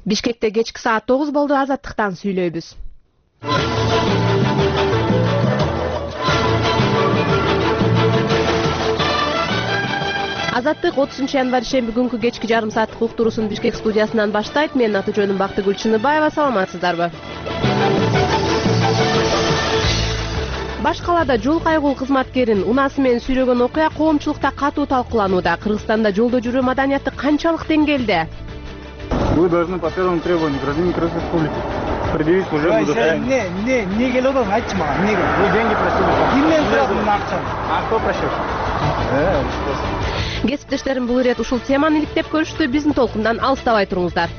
Бишкекте кечки саат 9 болду. Азаттыктан сүйлөйбүз. Азаттык 30 январь шемби күнкү кечки жарым сааттык уктуруусун Бишкек студиясынан баштайт. Менин аты жөнүм Бактыгүл Чыныбаева. Саламатсыздарбы? Баш калаада жол кайгуу кызматкерин унаасы менен сүйлөгөн окуя коомчулукта катуу талкууланууда. Кыргызстанда жолдо жүрүү маданияты канчалык деңгээлде? Вы должны по первому требованию гражданин Кыргызской республики предъявить служебную удостоверение. Не келип отурсуң, айтчы мага, эмнеге? Вы деньги просили. Кимден сурадың акчаны? А кто просил? Кесиптештерим бул ирет ушул теманы иликтеп көрүштү. Биздин толкундан алыстабай туруңуздар.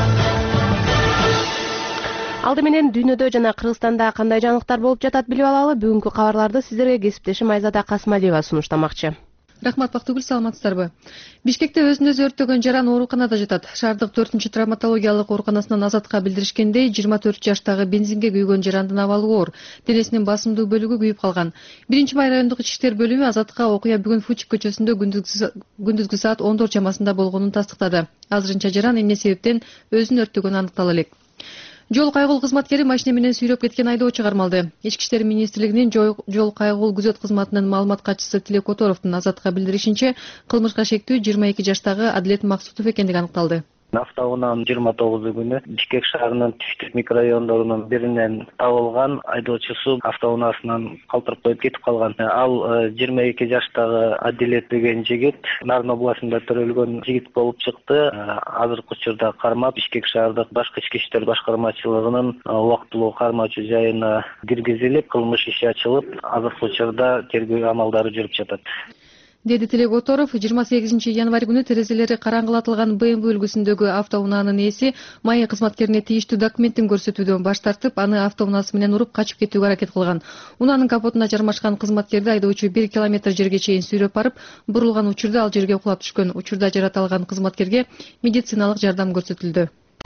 Алды менен дүйнөдө жана Кыргызстанда кандай жаңылыктар болуп жатат билип алалы. Бүгүнкү кабарларды сиздерге кесиптешим Айзада Касмалиева сунуштамакчы. Рахмат, Бактыгүл, саламатсыздарбы? Бишкекте өзүн-өзү өрттөгөн жаран ооруканада жатат. Шаардык 4-травматологиялык ооруканасынан Азатка билдиришкендей, 24 жаштагы бензинге күйгөн жарандын абалы оор. Денесинин басымдуу бөлүгү күйүп калган. 1-май райондук ички иштер бөлүмү Азатка окуя бүгүн Фучик көчөсүндө күндүзгү саат 14 чамасында болгонун тастыктады. Азырынча жаран эмне себептен өзүн өрттөгөнү аныктала элек. Жол кайгул кызматкери машина менен сүйрөп кеткен айдоочу кармалды. Ички иштер министрлигинин жол кайгул күзөт кызматынын маалымат катчысы Тилек Которовдун Азатка билдиришинче, кылмышка шектүү 22 жаштагы Адилет Максутов экендиги аныкталды. Автоунаанын 29 күнү Бишкек шаарынын түштүк микрорайондорунун биринен табылган айдоочусу автоунаасынан калтырып коюп кетип калган. Ал 22 жаштагы Адилет деген жигит Нарын областында төрөлгөн жигит болуп чыкты. Азыркы учурда кармап Бишкек шаардык башкы ички иштер башкармачылыгынын убактылуу кармоочу жайына киргизилип, кылмыш иши ачылып, азыркы учурда тергөө амалдары жүрүп жатат, деди Тилек Которов. 28 январь күнү терезелери караңгылатылган BMW үлгүсүндөгү автоунаанын ээси майы кызматкерине тийиштүү документтин көрсөтүүдөн баш тартып, аны автоунаасы менен уруп качып кетүүгө аракет кылган. Унаанын капотуна жармашкан кызматкерди айдоочу 1 километр жерге чейин сүйрөп барып, бурулган учурда ал жерге кулап түшкөн. Учурда жарат алган кызматкерге медициналык жардам көрсөтүлдү.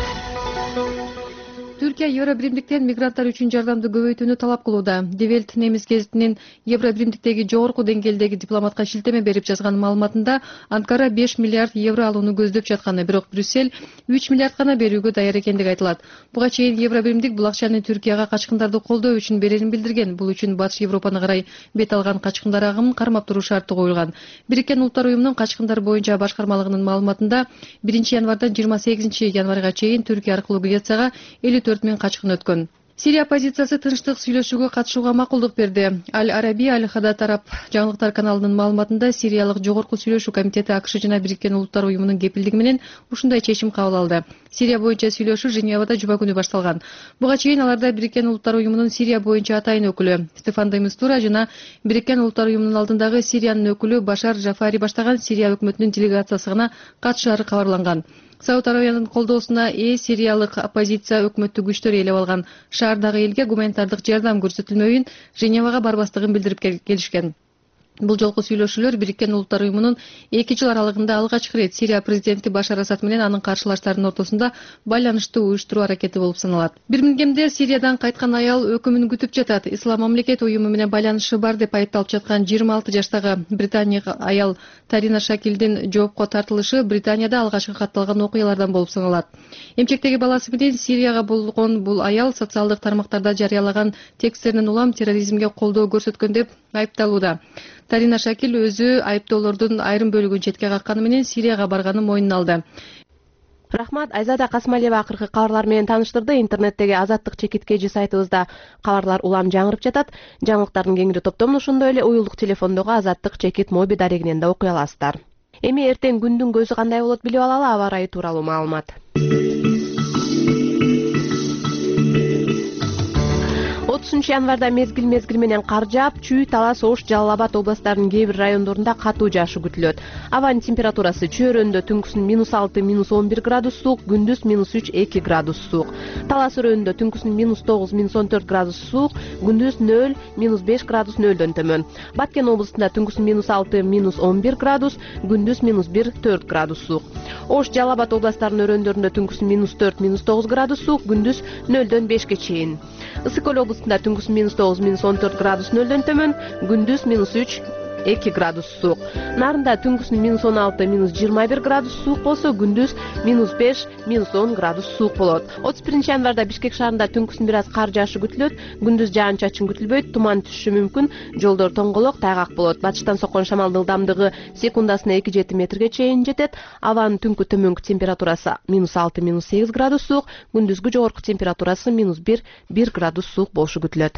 Түркия Евробиримдиктен мигранттар үчүн жардамды көбөйтүүнү талап кылууда. Die Welt немис гезитинин Евробиримдиктеги жогорку деңгээлдеги дипломатка шилтеме берип жазган маалыматында Анкара 5 миллиард евро алууну көздөп жатканы, бирок Брюссель 3 миллиард гана берүүгө даяр экендиги айтылат. Буга чейин Евробиримдик бул акчаны Түркияга качкындарды колдоо үчүн берерин билдирген. Бул үчүн Батыш Европаны карай бет алган качкындар агымын кармап туруу шарты коюлган. Бириккен Улуттар уюмунун качкындар боюнча башкармалыгынын маалыматында 1 январдан 28 январга чейин Түркия аркылуу Грецияга 54 000 качкын өткөн. Сирия оппозициясы тынчтык сүйлөшүүгө катышууга макулдук берди. Аль-Араби Аль-Хадат Араб жаңылыктар каналынын маалыматында Сириялык жогорку сүйлөшүү комитети АКШ жана Бириккен Улуттар уюмунун кепилдиги менен ушундай чечим кабыл алды. Сирия боюнча сүйлөшүү Женевада жума күнү башталган. Буга чейин аларда Бириккен Улуттар уюмунун Сирия боюнча атайын өкүлү Стефан де Мистура жана Бириккен Улуттар уюмунун алдындагы Сириянын өкүлү Башар Жафари баштаган Сирия өкмөтүнүн делегациясы гана катышаары кабарланган. Сауд Арабиянын колдоосуна сириялык оппозиция өкмөттүк күчтөр ээлеп алган шаардагы элге гуманитардык жардам көрсөтүлмөйүн, Женевага барбастыгын билдирип келишкен. Бул жолку сүйлөшүүлөр Бириккен Улуттар уюмунун 2 жыл аралыгында алгачкы рет Сирия президенти Башар Асад менен анын каршылаштарынын ортосунда байланышты уюштуруу аракети болуп саналат. Бирмингемде Сириядан кайткан аял өкүмүн күтүп жатат. Ислам мамлекет уюму менен байланышы бар деп айыпталып жаткан 26 жаштагы британиялык аял Тарина Шакилдин жоопко тартылышы Британияда алгачкы катталган окуялардан болуп саналат. Эмчектеги баласы менен Сирияга болгон бул аял социалдык тармактарда жарыялаган тексттеринен улам терроризмге колдоо көрсөткөн деп айыпталууда. Тарина Шакил өзү айыптоолордун айрым бөлүгүн четке какканы менен Сирияга барганын мойнуна алды. Рахмат, Айзада Касмалиева акыркы кабарлар менен тааныштырды. Интернеттеги Азаттык чекиткежи сайтыбызда кабарлар улам жаңырып жатат. Жаңылыктардын кеңири топтомун ошондой эле уюлдук телефондогу Азаттык чекит моби дарегинен да окуй аласыздар. Эми эртең күндүн көзү кандай болот билип алалы. Аба ырайы тууралуу маалымат. 30 январда мезгил менен кар жаап, Чүй, Талас, Ош, Жалал Абад областарынын кээ бир райондорунда катуу жаашы күтүлөт. Абанын температурасы чөйрөндө түнкүсүн -6, -11 градус суук, күндүз -3-2 градус суук. Талас өрөөнүндө түнкүсүн -9, -14 градус суук, күндүз 0, -5 градус нөлдөн төмөн. Баткен областында түнкүсүн -6, -11 градус, күндүз -1-4 градус суук. Ош, Жалал Абад областарынын өрөөндөрүндө түнкүсүн -4, -9 градус суук, күндүз 0-дөн 5ке чейин. Ысык Көл областында түнкүсүн -9, -14 градус нөлдөн төмөн, күндүз -3, 2 градус суук. Нарында түнкүсүн -16, -21 градус суук болсо, күндүз -5, -10 градус суук болот. 31 январда Бишкек шаарында түнкүсүн бир аз кар жаашы күтүлөт, күндүз жаан-чачын күтүлбөйт, туман түшүшү мүмкүн, жолдор тоңголок, тайгак болот. Батыштан соккон шамалдын ылдамдыгы секундасына 2-7 метрге чейин жетет. Абанын түнкү төмөнкү температурасы -6, -8 градус суук, күндүзгү жогорку температурасы -1 градус суук болушу күтүлөт.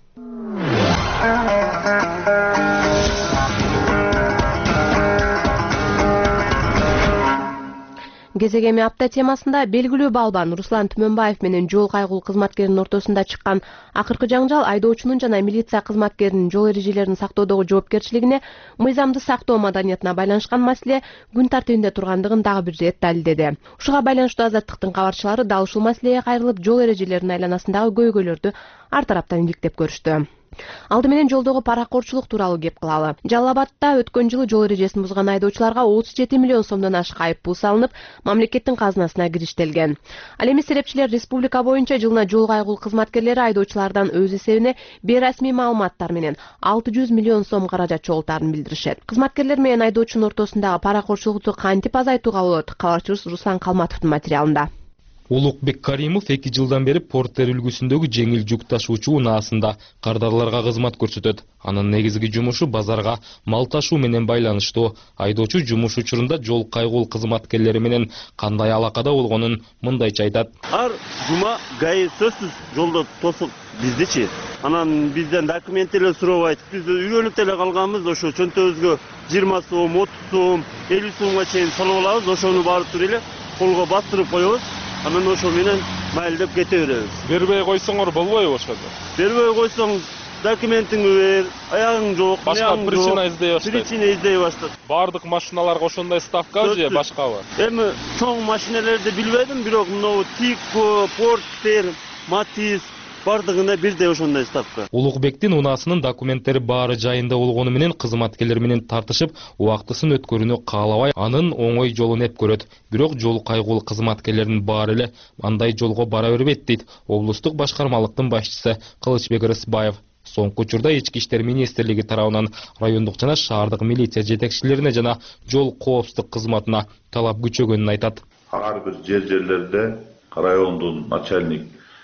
Кезегеми апта темасында белгилүү балбан Руслан Түмөнбаев менен жол кайгул кызматкеринин ортосунда чыккан акыркы жаңжал айдоочунун жана милиция кызматкеринин жол эрежелерин сактоодогу жоопкерчилигине, мыйзамды сактоо маданиятына байланышкан маселе күн тартибинде тургандыгын дагы бир ирет далилдеди. Ушуга байланыштуу Азаттыктын кабарчылары дал ушул маселеге кайрылып, жол эрежелеринин айланасындагы көйгөйлөрдү ар тараптан иликтеп көрүштү. Алды менен жолдогу паракорчулук тууралуу кеп кылалы. Жалал Абадта өткөн жылы жол эрежесин бузган айдоочуларга 37 миллион сомдон ашык айыппул салынып, мамлекеттин казынасына кириштелген. Ал эми серепчилер республика боюнча жылына жол кайгул кызматкерлери айдоочулардан өз эсебине бейрасмий маалыматтар менен 600 миллион сом каражат чогултаарын билдиришет. Кызматкерлер менен айдоочунун ортосундагы паракорчулукту кантип азайтууга болот? Кабарчыбыз Руслан Калматовдун материалында. Улукбек Каримов 2 жылдан бери Порттер үлгүсүндөгү жеңил жүк ташуучу унаасында кардарларга кызмат көрсөтөт. Анын негизги жумушу базарга мал ташуу менен байланыштуу. Айдоочу жумуш учурунда жол кайгул кызматкерлери менен кандай алакада болгонун мындайча айтат. Ар жума ГАИ сөзсүз жолдо тосуп биздичи. Анан бизден документ эле сурабайт. Биз үйрөнүп эле калганбыз, ошо чөнтөбүзгө 20 сом, 30 сом, 50 сомго чейин салып алабыз, ошону барып туруп эле колго бастырып коебуз. Анан ошо менен майылдап кете беребиз. Бербей койсоңор болбойбу ошондо? Бербей койсоң документиңди бер, аягың жок, башка причина издей баштайт. Причина издей баштайт. Бардык машиналарга ошондой ставка же башкабы? Эми чоң машиналерди билбедим, бирок мынау Тико, Порттер, Матис бардыгына бирдей ошондой ставка. Улукбектин унаасынын документтери баары жайында болгону менен кызматкерлер менен тартышып, убактысын өткөрүүнү каалабай, анын оңой жолун эп көрөт. Бирок жол кайгул кызматкерлеринин баары эле андай жолго бара бербейт дейт облустук башкармалыктын башчысы Кылычбек Рысбаев. Соңку учурда Ички иштер министрлиги тарабынан райондук жана шаардык милиция жетекчилерине жана жол коопсуздук кызматына талап күчөгөнүн айтат. Ар бир жерлерде райондун начальник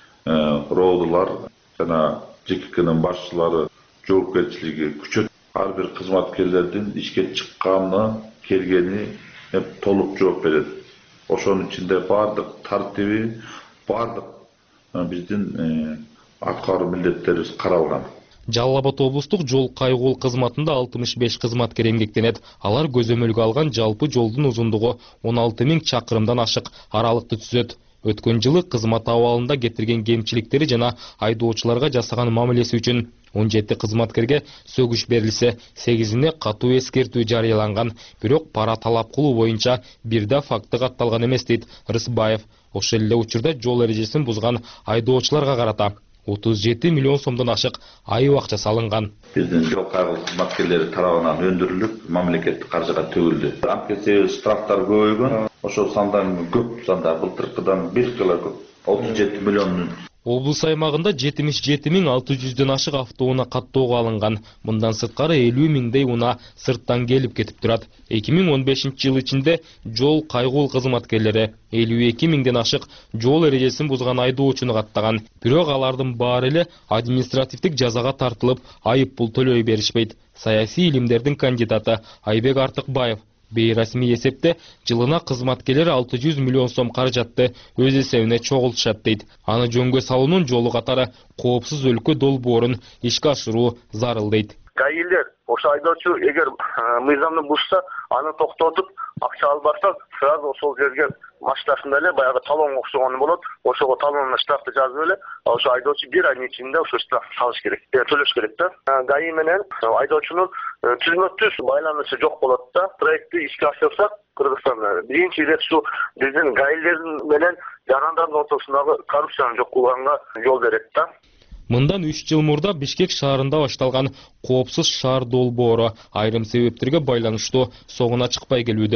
роодулар жана ЖККнын башчылары жоопкерчилиги күчөт. Ар бир кызматкерлердин ишке чыкканы, келгени толук жооп берет. Ошонун ичинде бардык тартиби, бардык биздин аткаруу милдеттерибиз каралган. Жалал Абад облустук жол кайгул кызматында 65 кызматкер эмгектенет. Алар көзөмөлгө алган жалпы жолдун узундугу 16 000 чакырымдан ашык аралыкты түзөт. Өткөн жылы кызмат абалында кетирген кемчиликтери жана айдоочуларга жасаган мамилеси үчүн 17 кызматкерге сөгүш берилсе, 8-ине катуу эскертүү жарыяланган. Бирок пара талап кылуу боюнча бир да факты катталган эмес дейт Рысбаев. Ошол эле учурда жол эрежесин бузган айдоочуларга карата 37 миллион сомдон ашык айып акча салынган. Биздин жол кайгыл кызматкерлери тарабынан өндүрүлүп, мамлекеттик каржыга төгүлдү. Анткени штрафтар көбөйгөн, ошол сандан көп санда былтыркыдан 1 кыла көп, 37 миллион. Облус аймагында 77 600дөн ашык автоунаа каттоого алынган. Мындан сырткары 50 000дей унаа сырттан келип кетип турат. 2015 жыл ичинде жол кайгул кызматкерлери 52 000ден ашык жол эрежесин бузган айдоочуну каттаган. Бирок алардын баары эле административдик жазага тартылып, айып пул төлөй беришпейт. Саясий илимдердин кандидаты Айбек Артыкбаев бейрасмий эсепте жылына кызматкерлер 600 миллион сом каражатты өз эсебине чогултушат дейт. Аны жөнгө салуунун жолу катары коопсуз өлкө долбоорун ишке ашыруу зарыл дейт. ГАИлер ошо айдоочу эгер мыйзамды бузса, аны токтотуп, акча албаса, сразу ошол жерге машинасында эле баягы талонго окшогон болот. Ошого талонуна штрафты жазып эле, ошо айдоочу 1 айдын ичинде ошо штрафты салыш керек, төлөш керек да. ГАИ менен айдоочунун түзмөктүз байланышы жок болот да. Проектти ишке ашырсак, Кыргызстанда биринчи ирет ушу биздин ГАИлердин менен жарандардын ортосундагы коррупцияны жок кылганга жол берет да. Мындан 3 жыл мурда Бишкек шаарында башталган коопсуз шаар долбоору айрым себептерге байланыштуу соңуна чыкпай келүүдө.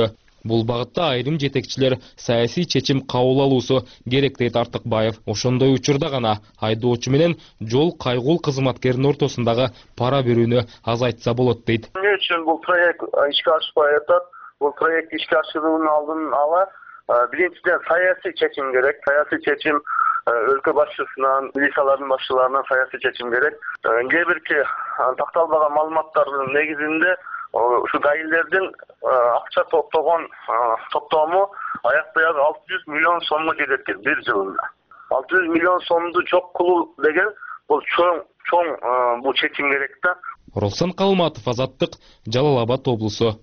Бул багытта айрым жетекчилер саясий чечим кабыл алуусу керек дейт Артыкбаев. Ошондой учурда гана айдоочу менен жол кайгул кызматкеринин ортосундагы пара берүүнү азайтса болот дейт. Эмне үчүн бул проект ишке ашпай атат? Бул проект ишке ашыруунун алдын ала биринчиден саясий чечим керек. Саясий чечим өлкө башчысынан, милициялардын башчыларынан саясий чечим керек. Кээ бирки такталбаган маалыматтардын негизинде ушу гаилердин акча топтому аякта 600 миллион сомго жетет экен бир жылында. 600 миллион сомду жок кылуу деген бул чоң бул чечим керек да. Оролсон Калматов, Азаттык, Жалал Абад облусу.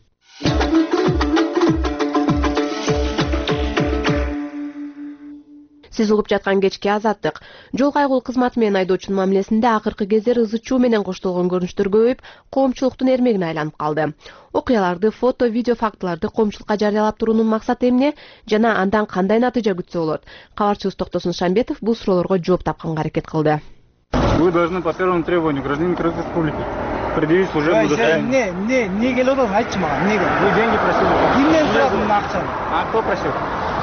Сиз угуп жаткан кечки Азаттык. Жол кайгул кызматы менен айдоочунун мамилесинде акыркы кездер ызы-чуу менен коштолгон көрүнүштөр көбөйүп, коомчулуктун эрмегине айланып калды. Окуяларды, фото, видео фактыларды коомчулукка жарыялап туруунун максаты эмне жана андан кандай натыйжа күтсө болот? Кабарчыбыз Токтосун Шамбетов бул суроолорго жооп тапканга аракет кылды. Вы должны по первому требованию гражданин Кыргызской республики предъявить служебное удостоверение. Не келип атасың, айтчы мага, эмнеге? Вы деньги просили. Кимден сурадың мына акчаны? А кто просил?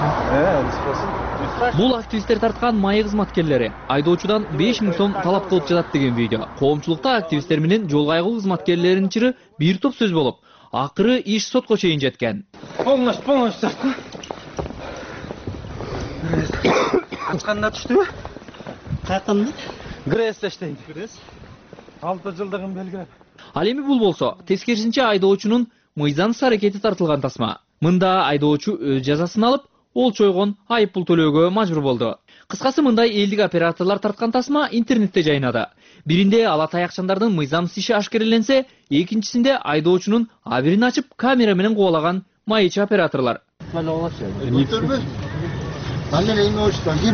Бул активисттер тарткан майы кызматкерлери айдоочудан 5000 сом талап кылып жатат деген видео. Коомчулукта активисттер менен жол кайгыл кызматкерлеринин чыры бир топ сөз болуп, акыры иш сотко чейин жеткен. Полностью. Ачканда түштүбү? Кайкында? Грэс иштейт. 6 жылдыгын белгилеп. Ал эми бул болсо, тескерисинче айдоочунун мыйзамсыз аракети тартылган тасма. Мында айдоочу өз жазасын алып, ол чойгон айып пул төлөөгө мажбур болду. Кыскасы мындай элдик операторлор тарткан тасма интернетте жайнады. Биринде ала таякчандардын мыйзамсыз иши ашкереленсе, экинчисинде айдоочунун абирин ачып камера менен кубалаган майычы операторлор. Фамилия, имя, отчество, ким?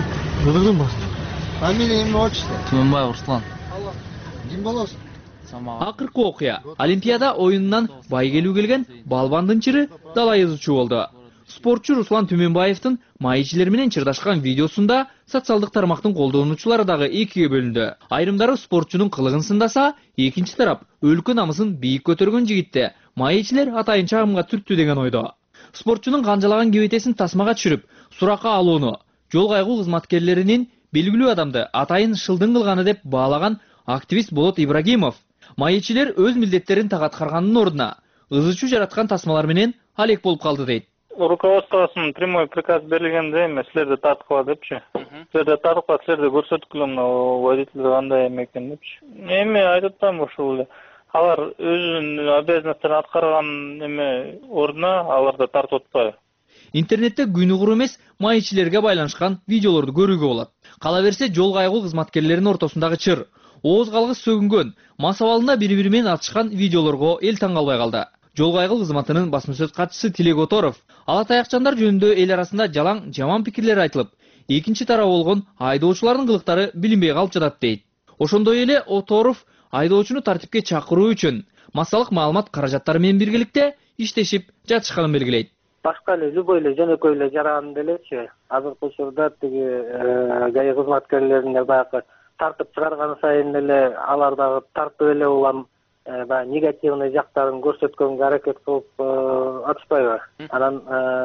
Фамилия, имя, отчество. Тюменбаев Руслан. Ким болосуң? Акыркы окуя. Олимпиада оюнунан бай келүү келген балбандын чыры далай ызычуу болду. Спортчу Руслан Тюменбаевдин майычылар менен чырдашкан видеосунда социалдык тармактын колдонуучулары дагы экиге бөлүндү. Айрымдары спортчунун кылыгын сындаса, экинчи тарап өлкө намысын бийик көтөргөн жигитте майычылар атайын чагымга түрттү деген ойдо. Спортчунун канжалаган кебетесин тасмага түшүрүп, суракка алууну жол кайгыл кызматкерлеринин белгилүү адамды атайын шылдың кылганы деп баалаган активист Болот Ибрагимов майычылар өз милдеттерин так аткарганын ордуна ызычуу жараткан тасмалар менен алек болуп калды дейт. Руководствосунун прямой приказ берилгенде эме силерди тарткыла депчи. Силерди тартып, силерди көрсөткүлөм водитель кандай эме экен депчи. Эми айтып атам ушул эле. Алар өзүнүн обязанностторун аткарган эме ордуна аларды тартып атпайбы. Интернетте күнүгүр эмес майычыларга байланышкан видеолорду көрүүгө болот. Кала берсе жол кайгыл кызматкерлеринин ортосундагы чыр, ооз калгыс сөгүнгөн, мас абалында бири-бири менен атышкан видеолорго эл таң калбай калды. Жол кайгыл кызматынын басма-сөз катчысы Тилек Оторов ала таякчандар жөнүндө эл арасында жалаң жаман пикирлер айтылып, экинчи тарап болгон айдоочулардын кылыктары билинбей калып жатат дейт. Ошондой эле Оторов айдоочуну тартипке чакыруу үчүн массалык маалымат каражаттары менен биргеликте иштешип жатышканын белгилейт. Башка эле любой эле жөнөкөй эле жаран делечи. Азыркы учурда тиги ГАИ кызматкерлерине баягы тартып чыгарган сайын эле алар дагы тартып эле улам баягы негативный жактарын көрсөткөнгө аракет кылып атышпайбы? Анан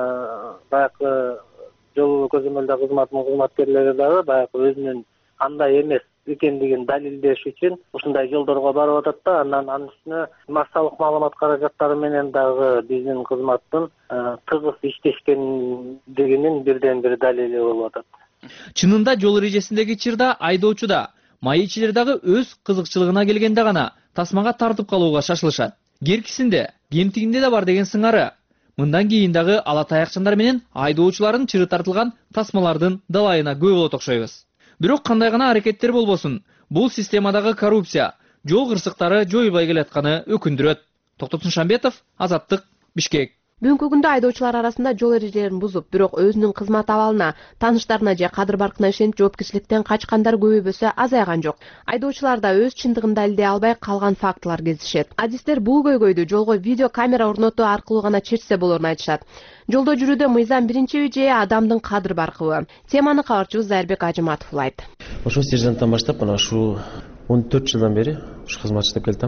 баягы жол көзөмөлдөө кызматынын кызматкерлери дагы баягы өзүнүн андай эмес экендигин далилдеш үчүн ушундай жолдорго барып атат да, анын үстүнө массалык маалымат каражаттары менен дагы биздин кызматтын тыгыз иштешкендигинин бирден бир далили болуп атат. Чынында жол эрежесиндеги чырда айдоочуда майычылар дагы өз кызыкчылыгына келгенде гана тасмага тартып калууга шашылышат. Керкисинде, кемтигинде да бар деген сыңары. Мындан кийин дагы ала таякчандар менен айдоочулардын чыры тартылган тасмалардын далайына көп болот окшойбуз. Бирок кандай гана аракеттер болбосун, бул системадагы коррупция, жол кырсыктары жойулбай келатканы өкүндүрөт. Токтосун Шамбетов, Азаттык, Бишкек. Бүгүнкү күндө айдоочулар арасында жол эрежелерин бузуп, бирок өзүнүн кызмат абалына, тааныштарына же кадыр баркына ишенип жоопкерчиликтен качкандар көбөйбөсө азайган жок. Айдоочулар да өз чындыгын далилдей албай калган фактылар кездешет. Адистер бул көйгөйдү жолго видео камера орнотуу аркылуу гана чечсе болорун айтышат. Жолдо жүрүүдө мыйзам биринчиби же адамдын кадыр баркыбы? Теманы кабарчыбыз Зайырбек Ажыматов улайт. Ошо сержанттан баштап мына ушу 14 жылдан бери ушу кызмат иштеп келатам.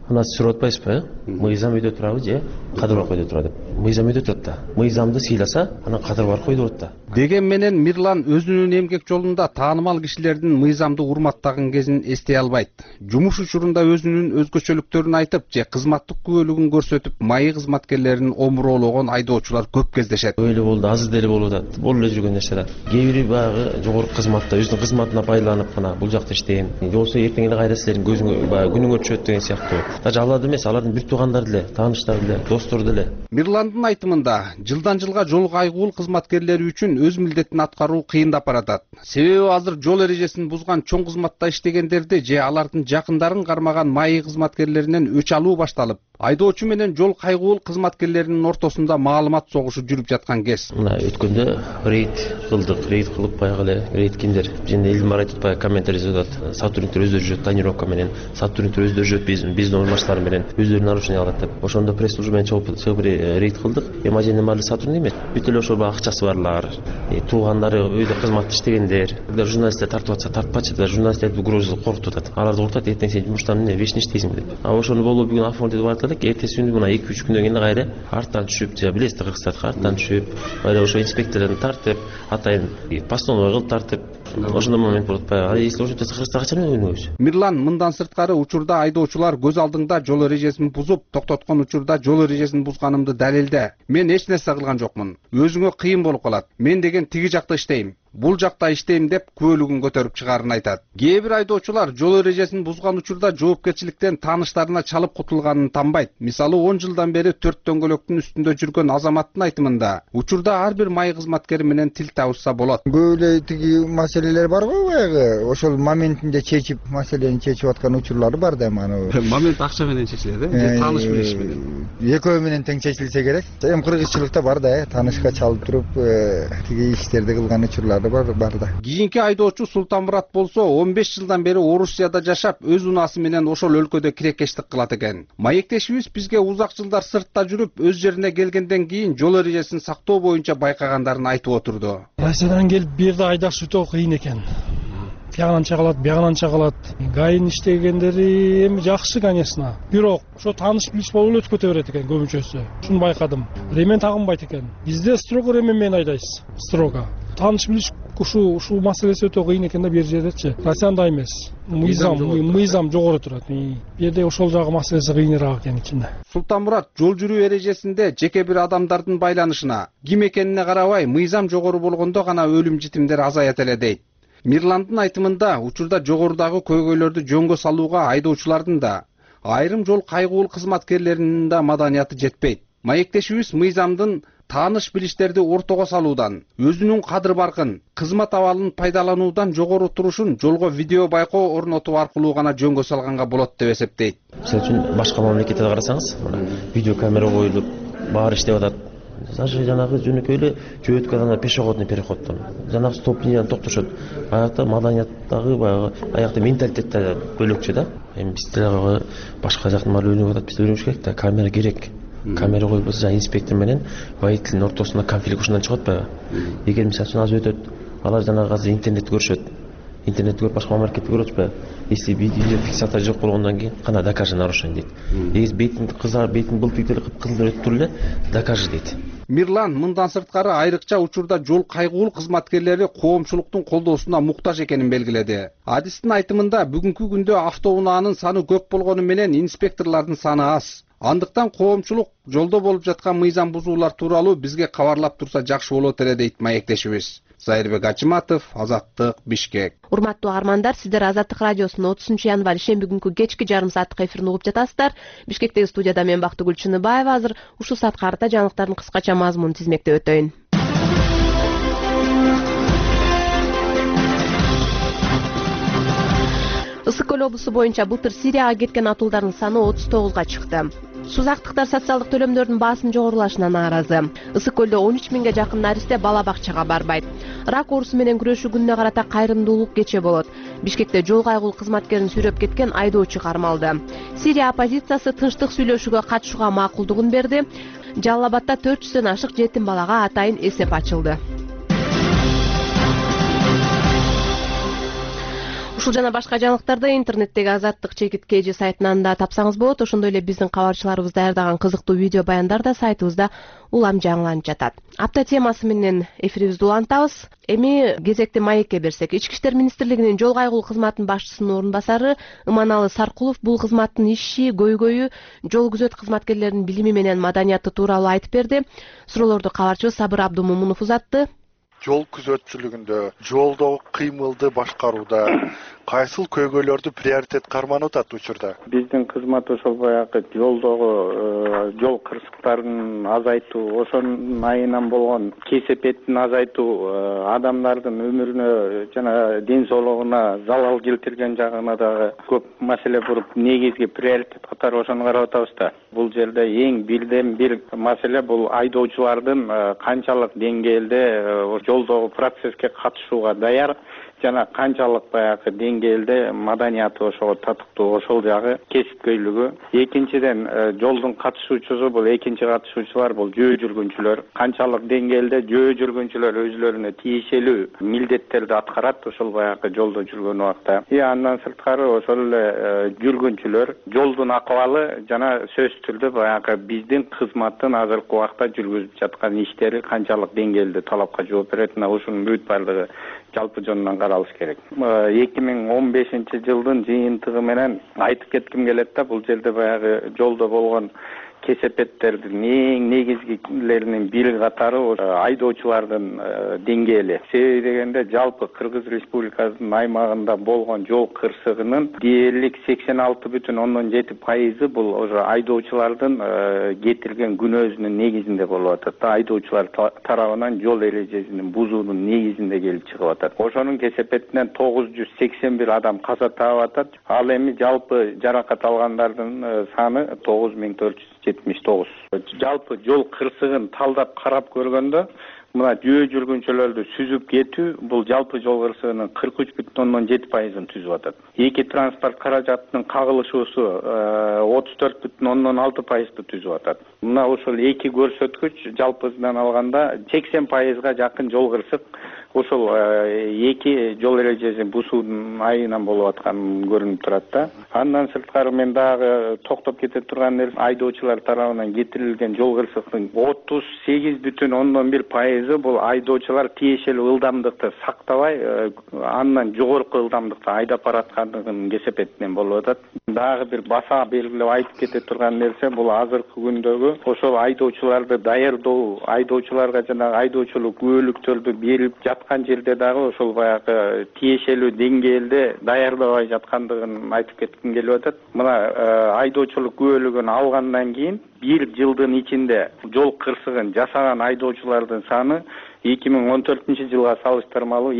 мына сіз сурап атпайсызбы, мыйзам үйдө турабы же кадыр бар койдо тура деп. Мыйзам үйдө турат да. Мыйзамды сыйласа, анан кадыр бар койдо турат да. Деген менен Мирлан өзүнүн эмгек жолунда таанымал кишилердин мыйзамды урматтаган кезин эстей албайт. Жумуш учурунда өзүнүн өзгөчөлүктөрүн айтып же кызматтык күбөлүгүн көрсөтүп, майы кызматкерлерин омуроологон айдоочулар көп кездешет. Öyle болду, азыр деле болуп атат. Болуп эле жүргөн нерсе да. Кээ бири баягы жогорку кызматта өзүнүн кызматына байланып гана бул жакта иштейм. Жолсо эртең эле кайра силердин көзүңө баягы күнүңө түшөт деген сыяктуу. Даже алар эмес, алардын бир туугандары деле, тааныштары деле, достору деле. Мирландын айтымында, жылдан жылга жол кайгуул кызматкерлери үчүн өз милдетин аткаруу кыйындап баратат. Себеби азыр жол эрежесин бузган чоң кызматта иштегендерди же алардын жакындарын кармаган майы кызматкерлеринен өч алуу башталып, айдоочу менен жол кайгуул кызматкерлеринин ортосунда маалымат согушу жүрүп жаткан кез. Мына өткөндө рейд кылып баягы эле рейд киндер. Жана элдин баары айтып баягы комментарий жазып атат. Сотрудниктер өздөрү жүрөт тонировка менен, сотрудниктер өздөрү жүрөт биздин оймаштар менен, өздөрү нарушение кылат деп. Ошондо пресс-служба чыгып рейд кылдык. Эми ажендин баары сотрудник эмес. Бүт эле ошол баягы акчасы барлар, туугандары өйдө кызматта иштегендер, журналисттер тартып атса тартпачы деп, журналисттерди угроза коркутуп атат. Аларды коркутат, эртең сен жумуштан эмне вечный иштейсиңби деп. А ошону болуп бүгүн оформить этип атат. Эртеси күнү мына 2-3 күндөн кийин кайра арттан түшүп, же билесиз, Кыргызстан арттан түшүп, кайра ошо инспектордон тартып, атайын постановой кылып тартып, ошондой момент болот баягы. Если ошентсе Кыргызстанга качан өнүгөбүз? Мирлан мындан сырткары учурда айдоочулар көз алдыңда жол эрежесин бузуп, токтоткон учурда жол эрежесин бузганымды далилде. Мен эч нерсе кылган жокмун. Өзүңө кыйын болуп калат. Мен деген тиги жакта иштейм, бул жакта иштейм деп күбөлүгүн көтөрүп чыгаарын айтат. Кээ бир айдоочулар жол эрежесин бузган учурда жоопкерчиликтен тааныштарына чалып кутулганын танбайт. Мисалы 10 жылдан бери 4 дөңгөлөктүн үстүндө жүргөн азаматтын айтымында, учурда ар бир май кызматкери менен тил табышса болот. Көп эле тиги маселелер бар го баягы, ошол моментинде чечип, маселени чечип аткан учурлары бар да мана. Момент акча менен чечилет, же тааныш билиш менен? Экөө менен тең чечилсе керек. Эми кыргызчылыкта бар да, таанышка чалып туруп, тиги иштерди кылган учурлар бар да. Кийинки айдоочу Султанмурат болсо 15 жылдан бери Орусияда жашап, өз унаасы менен ошол өлкөдө кирекештик кылат экен. Маектешибиз бизге узак жылдар сыртта жүрүп, өз жерине келгенден кийин жол эрежесин сактоо боюнча байкагандарын айтып отурду. Россиядан келип бу жерде айдаш өтө кыйын экен. Тиягынан чагылат, биягынан чагылат. Гайын иштегендери эми жакшы, конечно. Бирок ошо тааныш билиш болуп эле өтүп кете берет экен көбүнчөсү. Шуну байкадым. Ремен тагынбайт экен. Бизде строго ремен менен айдайсыз. Строго. Тааныш билиш ушул маселеси өтө кыйын экен да бир жердечи. Россияда эмес. Мыйзам жогору турат. Бу жерде ошол жагы маселеси кыйыныраак экен ичинде. Султанмурат жол жүрүү эрежесинде жеке бир адамдардын байланышына, ким экенине карабай, мыйзам жогору болгондо гана өлүм житимдер азаят эле дейт. Мирландын айтымында, учурда жогорудагы көйгөйлөрдү жөнгө салууга айдоочулардын да, айрым жол кайгуул кызматкерлеринин да маданияты жетпейт. Маектешибиз мыйзамдын тааныш билиштерди ортого салуудан, өзүнүн кадыр баркын, кызмат абалын пайдалануудан жогору турушун жолго видео байкоо орнотуу аркылуу гана жөнгө салганга болот деп эсептейт. Мисалы үчүн башка мамлекетте карасаңыз, видео камера коюлуп, баары иштеп атат. Даже жанагы жөнөкөй эле жөөткө пешеходный переходдон жанагы стоп линияны токтошот. Аякта маданияттагы баягы аякта менталитет да бөлөкчө да. Эми бизде дагы башка жактан барып үйрөнүп атат, биз үйрөнүш керек да, камера керек. Камера коюп болсо жана инспектор менен водительдин ортосунда конфликт ушундан чыгат баягы. Эгер мисалы үчүн аз өтөт, алар жанагы азыр интернетти көрүшөт. Интернетти көрүп башка мамлекетти көрүп атпайбы? Если видео фиксатор жок болгондон кийин кана докажи нарушение дейт. Эгер бетин кызар, бетин былтыйтып эле кызыл өтүп туруп эле докажи дейт. Мирлан мындан сырткары айрыкча учурда жол кайгуул кызматкерлери коомчулуктун колдоосуна муктаж экенин белгиледи. Адистин айтымында бүгүнкү күндө автоунаанын саны көп болгону менен инспекторлордун саны аз. Андыктан коомчулук жолдо болуп жаткан мыйзам бузуулар тууралуу бизге кабарлап турса жакшы болот эле дейт маектешибиз. Зайырбек Ачыматов, Азаттык, Бишкек. Урматтуу агармандар, сиздер Азаттык радиосунун 30-январь шемби күнкү кечки жарым сааттык эфирин угуп жатасыздар. Бишкектеги студияда мен Бактыгүл Чыныбаева. Азыр ушул саатка карата жаңылыктардын кыскача мазмунун тизмектеп өтөйүн. Ысык көл облусу боюнча былтыр Сирияга кеткен атуулдардын саны 39га чыкты. Сузактыктар социалдык төлөмдөрдүн баасын жогорулашына нааразы. Ысык көлдө 13 миңге жакын наристе бала бакчага барбайт. Рак оорусу менен күрөшүү күнүнө карата кайрымдуулук кече болот. Бишкекте жол кайгуул кызматкерин сүйрөп кеткен айдоочу кармалды. Сирия оппозициясы тынчтык сүйлөшүүгө катышууга макулдугун берди. Жалал-Абадда 400дөн ашык жетим балага атайын эсеп ачылды. Ушул Ушул жана башка жаңылыктарды интернеттеги Азаттык /KG сайтынан да тапсаңыз болот. Ошондой эле биздин кабарчыларыбыз даярдаган кызыктуу видео баяндар да сайтыбызда улам жаңыланып жатат. Апта темасы менен эфирибизди улантабыз. Эми кезекти маекке берсек, Ички иштер министрлигинин жол кайгылуу кызматынын башчысынын орун басары Иманалы Саркулов бул кызматтын иши, көйгөйү, жол күзөт кызматкерлеринин билими менен маданияты тууралуу айтып берди. Суроолорду кабарчыбыз Сабыр Абдумумунов узатты. Жол күзөтчүлүгүндө, жолдогу кыймылды башкарууда кайсыл көйгөйлөрдү приоритет карманып атат учурда? Биздин кызмат ошол баягы жолдогу жол кырсыктарын азайтуу, ошонун айынан болгон кесепеттин азайтуу, адамдардын өмүрүнө жана ден соолугуна залал келтирген жагына дагы көп маселе буруп, негизги приоритет катары ошону карап атабыз да. Бул жерде эң бирден бир маселе бул айдоочулардын канчалык деңгээлде жолдогу процесске катышууга даяр жана канчалык баягы деңгээлде маданияты ошого татыктуу, ошол жагы кесипкөйлүгү. Экинчиден, жолдун катышуучусу бул экинчи катышуучулар бул жөө жүргүнчүлөр. Канчалык деңгээлде жөө жүргүнчүлөр өзүлөрүнө тиешелүү милдеттерди аткарат ошол баягы жолдо жүргөн убакта. Андан сырткары ошол эле жүргүнчүлөр жолдун акыбалы жана сөзсүз түрдө баягы биздин кызматтын азыркы убакта жүргүзүп жаткан иштери канчалык деңгээлде талапка жооп берет, ушунун бүт бардыгы жалпы жонунан каралыш керек. 2015 жылдын жыйынтыгы менен айтып кетким келет да, бул жерде баягы жолдо болгон кесепеттердин эң негизгилеринин бири катары айдоочулардын деңгээли. Себеби дегенде жалпы Кыргыз Республикасынын аймагында болгон жол кырсыгынын дээрлик 86,7% бул ошо айдоочулардын кетирген күнөөсүнүн негизинде болуп атат. Айдоочулар тарабынан жол эрежесин бузуунун негизинде келип чыгып атат. Ошонун кесепетинен 981 адам каза таап атат. Ал эми жалпы жаракат алгандардын саны 9479. Жалпы жол кырсыгын талдап карап көргөндө, мына жөө жүргүнчүлөрдү сүзүп кетүү бул жалпы жол кырсыгынын 43,7%-ын түзүп атат. Эки транспорт каражатынын кагылышуусу 34,6%-ды түзүп атат. Мына ошол эки көрсөткүч жалпысынан алганда 80%-га жакын жол кырсык ошол эки жол эрежесин бузуунун айынан болуп аткан көрүнүп турат да. Андан сырткары мен дагы токтоп кете турган нерсе айдоочулар тарабынан кетирилген жол кырсыктын 38,1% бул айдоочулар тиешелүү ылдамдыкты сактабай, андан жогорку ылдамдыкта айдап бараткандыгынын кесепетинен болуп атат. Дагы бир баса белгилеп айтып кете турган нерсе бул азыркы күндөгү ошол айдоочуларды даярдоо, айдоочуларга жана айдоочулук күбөлүктөрдү берип жаткан жерде дагы ошол баягы тиешелүү деңгээлде даярдабай жаткандыгын айтып кетким келип атат. Мына айдоочулук күбөлүгүн алгандан кийин 1 жылдын ичинде жол кырсыгын жасаган айдоочулардын саны 2014-жылга салыштырмалуу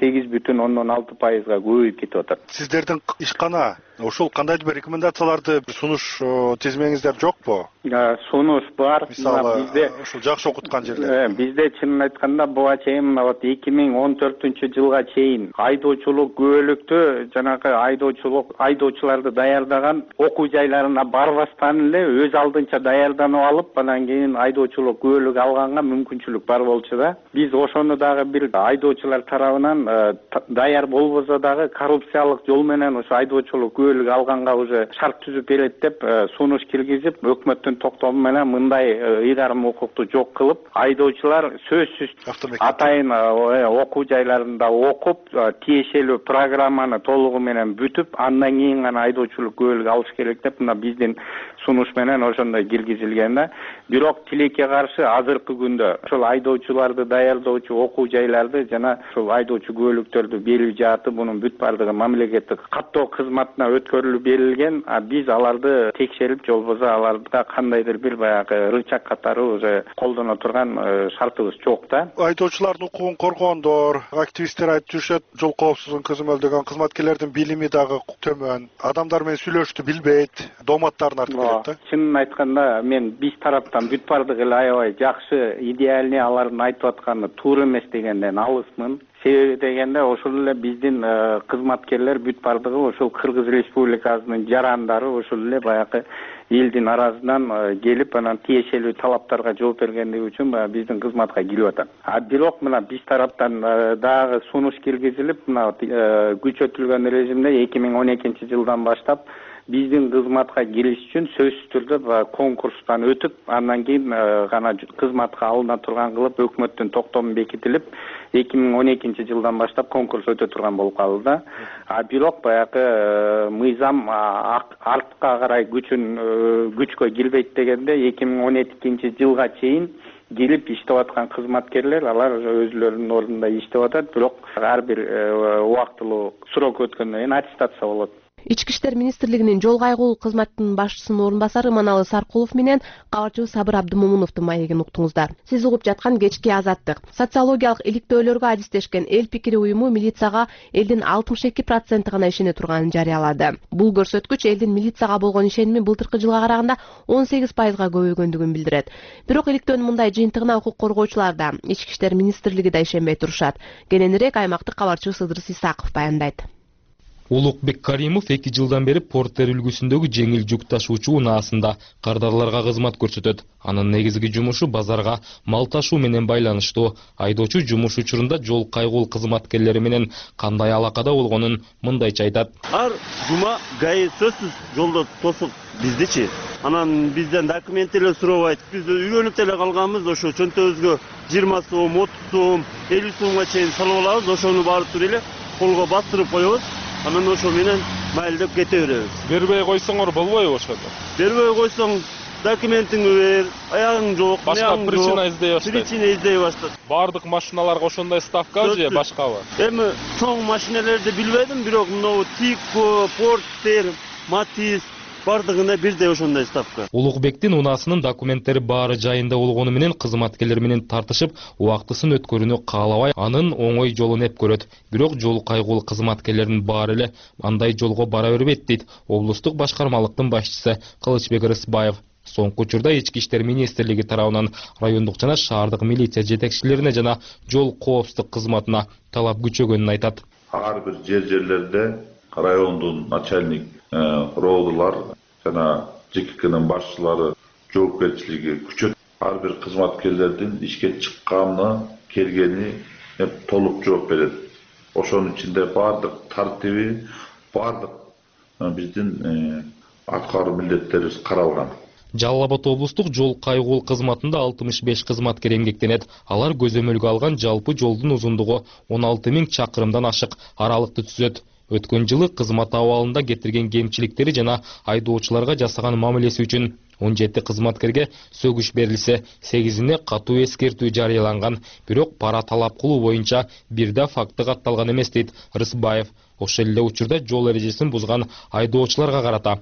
58,6%-га көбөйүп кетип атат. Сиздердин ишкана ошол кандайдыр бир рекомендацияларды сунуш тизмеңиздер жокпу? Сунуш бар. Мисалы, ошол жакшы окуткан жерлер. Бизде чынын айтканда буга чейин 2014-жылга чейин айдоочулук күбөлүктү жанагы айдоочуларды даярдаган окуу жайларына барбастан эле өз алдынча даярданып алып, анан кийин айдоочулук күбөлүк алганга мүмкүнчүлүк бар болчу да. Биз ошону дагы бир айдоочулар тарабынан даяр болбосо дагы коррупциялык жол менен ошо айдоочулук күбөлүк алганга уже шарт түзүп берет деп сунуш киргизип, өкмөттүн токтому менен мындай ыйгарым укукту жок кылып, айдоочулар сөзсүз атайын окуу жайларында окуп, тиешелүү программаны толугу менен бүтүп, андан кийин гана айдоочулук күбөлүк алыш керек деп мына биздин сунуш менен ошондой киргизилген да. Бирок тилекке каршы азыркы күндө ошол айдоочуларды даярдоочу окуу жайларды жана ушул айдоочу күбөлүктөрдү берүү жааты мунун бүт бардыгы мамлекеттик каттоо кызматына өткөрүлүп берилген. Биз аларды текшерип, жолбосо аларга кандайдыр бир баягы рычаг катары уже колдоно турган шартыбыз жок да. Айдоочулардын укугун коргогондор, активисттер айтып жүрүшөт, жол коопсуздугун көзөмөлдөгөн кызматкерлердин билими дагы төмөн, адамдар менен сүйлөшүштү билбейт, дооматтарын артып келет да. Чынын айтканда мен биз тараптан бүт бардыгы эле аябай жакшы, идеальный алардын айтып атканы туура эмес дегенден алысмын. себеби дегенде ошол эле биздин кызматкерлер бүт бардыгы ошол Кыргыз Республикасынын жарандары ошол эле баягы элдин арасынан келип анан тиешелүү талаптарга жооп бергендиги үчүн биздин кызматка кирип атат. Бирок мына биз тараптан дагы сунуш киргизилип, мына күчөтүлгөн режимде 2012-жылдан баштап биздин кызматка кириш үчүн сөзсүз түрдө конкурстан өтүп, андан кийин гана кызматка алына турган кылып өкмөттүн токтому бекитилип, 2012-жылдан баштап конкурс өтө турган болуп калды да. Бирок баягы мыйзам артка карай күчкө кирбейт дегенде 2012-жылга чейин келип иштеп аткан кызматкерлер алар өзлөрүнүн ордунда иштеп атат, бирок ар бир убактылуу срок өткөндөн кийин аттестация болот. Ички иштер министрлигинин жол кайгул кызматынын башчысынын орун басары Маналы Саркулов менен кабарчыбыз Сабыр Абдымомуновдун маегин уктуңуздар. Сиз угуп жаткан кечки азаттык. Социологиялык иликтөөлөргө адистешкен эл пикири уюму милицияга элдин 62% гана ишене турганын жарыялады. Бул көрсөткүч элдин милицияга болгон ишеними былтыркы жылга караганда 18%га көбөйгөндүгүн билдирет. Бирок иликтөөнүн мындай жыйынтыгына укук коргоочулар да, ички иштер министрлиги да ишенбей турушат. Кененирээк аймактык кабарчыбыз Ыдырыс Исаков баяндайт. Улукбек Каримов 2 жылдан бери Портер үлгүсүндөгү жеңил жүк ташуучу унаасында кардарларга кызмат көрсөтөт. Анын негизги жумушу базарга мал ташуу менен байланыштуу. Айдоочу жумуш учурунда жол кайгул кызматкерлери менен кандай алакада болгонун мындайча айтат. Ар жума ГАИ сөзсүз жолдо тосуп биздичи. Анан бизден документ эле сурабайт. Биз үйрөнүп деле калганбыз, ошо чөнтөбүзгө 20 сом, 30 сом, 50 сомго чейин салып алабыз. Ошону барып туруп эле колго бастырып коебуз. Анан ошо менен майлдеп кете беребиз. Бербей койсоңор болбойбу ошондо? Бербей койсоң документиңди бер, аягың жок, башка причина издей баштайт. Причина издей баштайт. Бардык машиналарга ошондой ставка же башкабы? Эми чоң машиналерди билбедим, бирок мына Тико, Портер, Матис бардыгына бирдей ошондой ставка. Улукбектин унаасынын документтери баары жайында болгону менен кызматкерлер менен тартышып, убактысын өткөрүүнү каалабай, анын оңой жолун эп көрөт. Бирок жол кайгул кызматкерлеринин баары эле андай жолго бара бербейт дейт облустук башкармалыктын башчысы Кылычбек Рысбаев. Соңку учурда ички иштер министрлиги тарабынан райондук жана шаардык милиция жетекчилерине жана жол коопсуздук кызматына талап күчөгөнүн айтат. Ар бир жерлерде райондун начальник роодулар жана ЖККнын башчылары жоопкерчилиги күчөт. Ар бир кызматкерлердин ишке чыкканы, келгени толук жооп берет. Ошонун ичинде бардык тартиби, бардык биздин аткаруу милдеттерибиз каралган. Жалал Абад облустук жол кайгул кызматында 65 кызматкер эмгектенет. Алар көзөмөлгө алган жалпы жолдун узундугу 16 000 чакырымдан ашык аралыкты түзөт. Өткөн жылы кызмат абалында кетирген кемчиликтери жана айдоочуларга жасаган мамилеси үчүн 17 кызматкерге сөгүш берилсе, 8-ине катуу эскертүү жарыяланган. Бирок пара талап кылуу боюнча бир да факты катталган эмес дейт Рысбаев. Ошол эле учурда жол эрежесин бузган айдоочуларга карата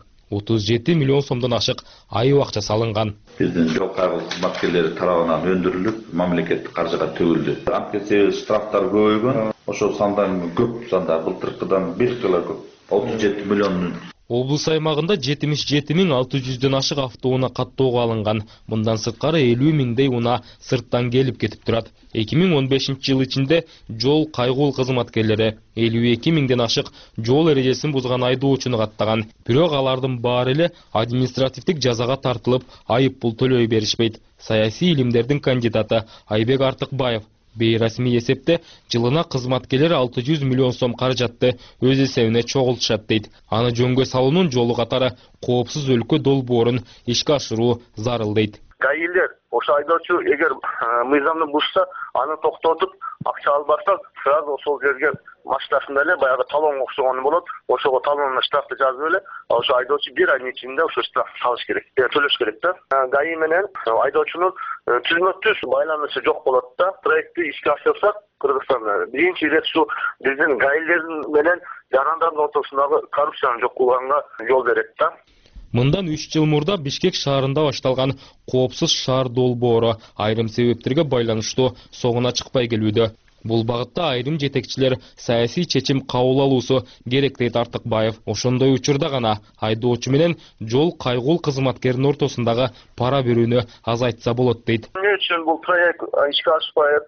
37 миллион сомдон ашык айып акча салынган. Биздин жол кайгыл кызматкерлери тарабынан өндүрүлүп, мамлекеттик каржыга төгүлдү. Анткени штрафтар көбөйгөн, ошол сандан көп санда былтыркыдан 1 кыла көп, 37 миллион. Облус аймагында 77 600дөн ашык автоунаа каттоого алынган. Мындан сырткары 50 000дей унаа сырттан келип кетип турат. 2015-жыл ичинде жол кайгул кызматкерлери 52 000ден ашык жол эрежесин бузган айдоочуну каттаган. Бирок алардын баары эле административдик жазага тартылып, айып пул төлөй беришпейт. Саясий илимдердин кандидаты Айбек Артыкбаев бейрасмий эсепте жылына кызматкерлер 600 миллион сом каражатты өз эсебине чогултушат дейт. Аны жөнгө салуунун жолу катары коопсуз өлкө долбоорун ишке ашыруу зарыл дейт. ГАИлер ошо айдоочу эгер мыйзамды бузса, аны токтотуп, акча албаса, сразу ошол жерге машинасында эле баягы талонго окшогон болот. Ошого талонуна штрафты жазып эле, ошо айдоочу 1 айдын ичинде ошо штрафты салыш керек, төлөш керек да. ГАИ менен айдоочунун түзмө-түз байланышы жок болот да. Проектти ишке ашырсак, Кыргызстанда биринчи ирет ушу биздин ГАИлер менен жарандардын ортосундагы коррупцияны жок кылганга жол берет да. Мындан 3 жыл мурда Бишкек шаарында башталган коопсуз шаар долбоору айрым себептерге байланыштуу соңуна чыкпай келүүдө. Бул багытта айрым жетекчилер саясий чечим кабыл алуусу керек дейт Артыкбаев. Ошондой учурда гана айдоочу менен жол кайгул кызматкеринин ортосундагы пара берүүнү азайтса болот дейт. Эмне үчүн бул проект ишке ашпай атат?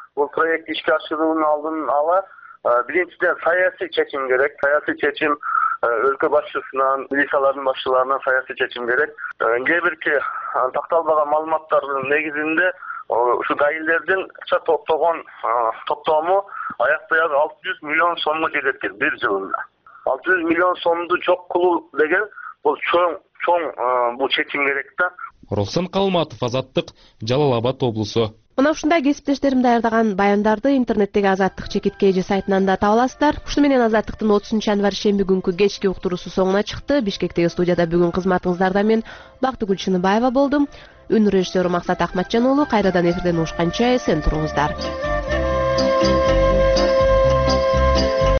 бул проект ишке ашыруунун алдын ала биринчиден саясий чечим керек. Саясий чечим өлкө башчысынан, милициялардын башчыларынан саясий чечим керек. Кээ бирки такталбаган маалыматтардын негизинде ушу гаилердин топтому аякта 600 миллион сомго жетет экен бир жылында. 600 миллион сомду жок кылуу деген бул чоң бул чечим керек да. Оралхан Калматов, Азаттык, Жалал Абад облусу. Мына ушундай кесиптештерим даярдаган баяндарды интернеттеги Азаттык чекит KG сайтынан да таба аласыздар. Ушуну менен Азаттыктын 30-январь шемби күнкү кечки уктуруусу соңуна чыкты. Бишкектеги студияда бүгүн кызматыңыздарда мен Бактыгүл Чыныбаева болдум. Үн режиссеру Максат Ахматжан уулу. Кайрадан эфирден угушканча эсен туруңуздар.